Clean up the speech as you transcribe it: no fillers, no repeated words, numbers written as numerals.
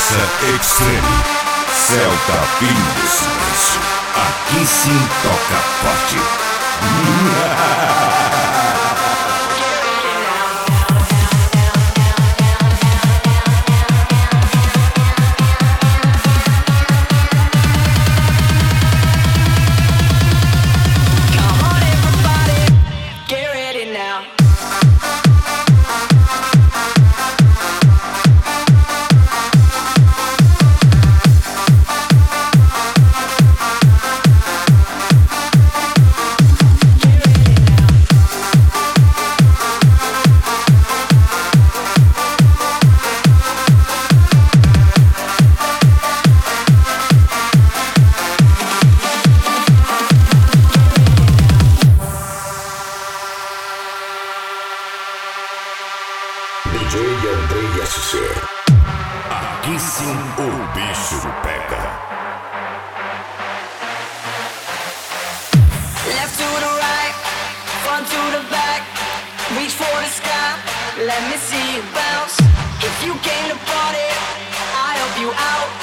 Força Extreme, Celta Pinos. Aqui sim toca forte. DJ Andrei SC. Aqui sim o bicho pega. Left to the right, front to the back, reach for the sky, let me see you bounce. If you came to party, I'll help you out.